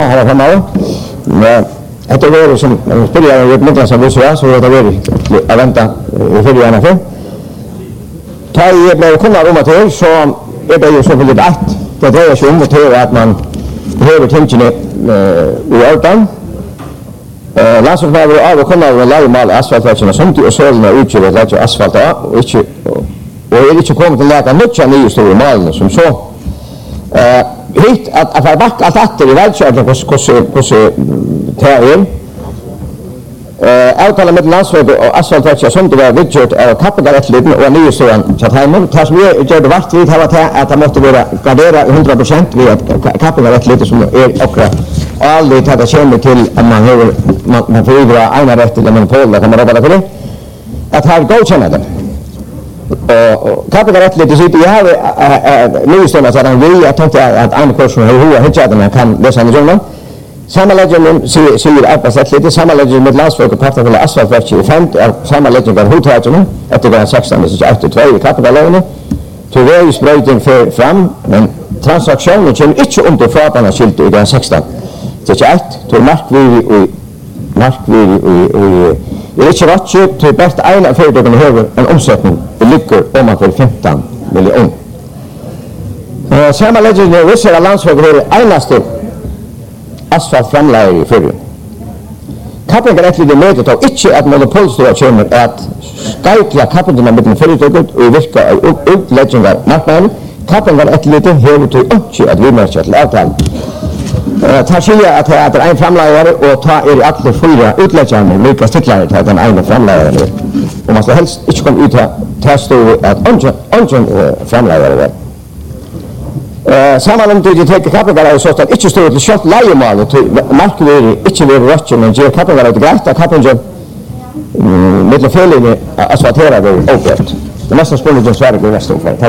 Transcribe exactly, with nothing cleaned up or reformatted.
Här framme. Det är det som spelar i ett mindre som vissa så det är det att vänta för det ena för. Ta i blev kunna rumma till så är det ju så väldigt att det drar sig om till att man behöver tänka i ordan. Eh lassen var vi av kunna lägga mal asfaltvägen som till och sålna utgör det lägga asfalt och inte och är inte kommit till lägga mycket nya stora mal som så. Eh hit att att backa allt åter i världskärlek hos hos hos terrier. Eh avtala med landsväg och asfaltvägen som det var vidgjort av kapitalättleden och nya stora chatheimer. Tas vi gör det vart vi har att det måste vara gardera hundra procent vid att kapitalättleden som är och aldrig tar det känner till att man har man, man får ivra ena rätt till monopol kan man bara för det att ha godkänna det och kapitalättleden sitter jag har nu står det så att vi jag tänkte att en kurs som hur hur kan läsa den journal sammanläggningen säger att det lite sammanläggningen med landsväg och parter för asfaltverk i fem sammanläggningen av hotellrum efter det sexton så efter två i kapitalättleden till väg spraying för fram men transaktionen kommer inte under förarna skilt i den sexton. Det är ett till markviri och markviri och det är inte rätt till bäst ena företagen har en omsättning det ligger om man för femton miljoner. Eh sammanläggningen av vissa landsväg är enaste asfaltframlägg i förr. Kapingar ättliga mötet av inte att monopolstora kommer att skajkla kapingarna med den företaget och virka utläggingar marknaden. Kapingar ättliga har till inte att vi märker till avtal. Ta skilja att det är en framläggare och ta er alla fyra utläggare lika sticklar till den ena framläggaren. Och man ska helst inte komma ut att stå att ungen framläggare. Eh sammanlagt det tar kapingar så att inte stå till skott lejemal och markvärde inte blir rätt men ger kapingar det gräta kapingar med fellinje asfalterade och öppet. Det måste spela just vara det resten för.